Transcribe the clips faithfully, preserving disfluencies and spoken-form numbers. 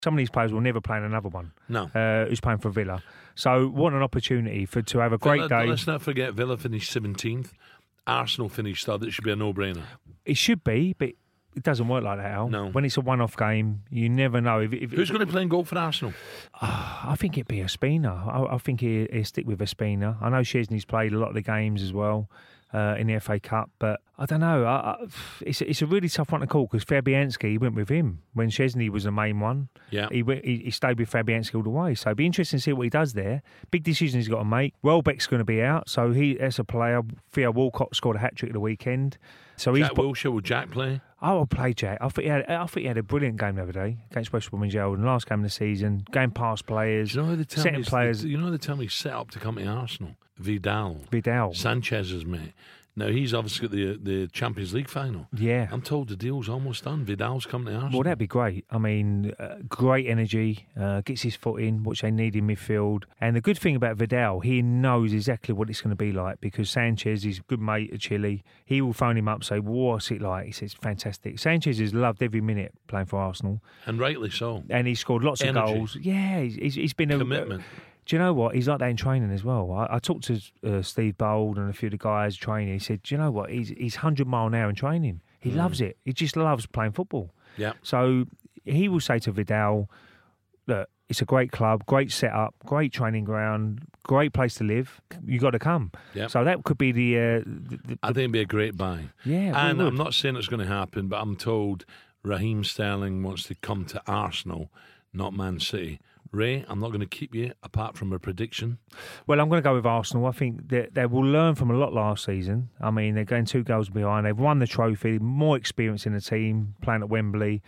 Some of these players will never play in another one. No. Uh, who's playing for Villa. So what an opportunity for to have a great Villa, day. Let's not forget Villa finished seventeenth. Arsenal finished third. It should be a no-brainer. It should be, but it doesn't work like that, Al. No. When it's a one-off game, you never know. If, if, Who's going to play in goal for Arsenal? Uh, I think it'd be a Spina. I, I think he, he'll stick with a Spina. I know Szczesny's played a lot of the games as well uh, in the F A Cup, but I don't know. I, I, it's, it's a really tough one to call because Fabianski, he went with him when Szczesny was the main one. Yeah. He, went, he, he stayed with Fabianski all the way. So it'd be interesting to see what he does there. Big decision he's got to make. Welbeck's going to be out, so he as a player, Theo Walcott scored a hat-trick at the weekend. So Jack he's Wilshere, will Jack play? I will play Jack. I think he had. I think he had a brilliant game the other day against West Bromwich Albion. Last game of the season, going past players, Do you know who they tell setting me, players. You know who they tell me set up to come to Arsenal? Vidal. Vidal. Sanchez's mate. Now he's obviously got the the Champions League final. Yeah. I'm told the deal's almost done. Vidal's coming to Arsenal. Well, that'd be great. I mean, uh, great energy, uh, gets his foot in, which they need in midfield. And the good thing about Vidal, he knows exactly what it's going to be like because Sanchez is a good mate of Chile. He will phone him up and say, what's it like? He says, fantastic. Sanchez has loved every minute playing for Arsenal. And rightly so. And he's scored lots Energy. of goals. Yeah, he's, he's been a... Commitment. Uh, Do you know what? He's like that in training as well. I, I talked to uh, Steve Bold and a few of the guys training. He said, do you know what? He's he's one hundred mile an hour in training. He mm. loves it. He just loves playing football. Yeah. So he will say to Vidal, look, it's a great club, great setup, great training ground, great place to live. You got to come. Yep. So that could be the... Uh, the, the I think it'd be a great buy. Yeah. And I'm not saying it's going to happen, but I'm told Raheem Sterling wants to come to Arsenal, not Man City. Ray, I'm not going to keep you apart from a prediction. Well, I'm going to go with Arsenal. I think that they will learn from a lot last season. I mean, they're going two goals behind. They've won the trophy, more experience in the team, playing at Wembley.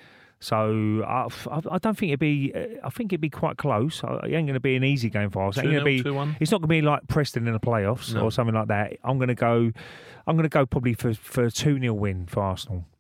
So I, I don't think it'd be. I think it'd be quite close. It ain't going to be an easy game for us. It ain't going to be. two one It's not going to be like Preston in the playoffs no. or something like that. I'm going to go. I'm going to go probably for for a two nil win for Arsenal.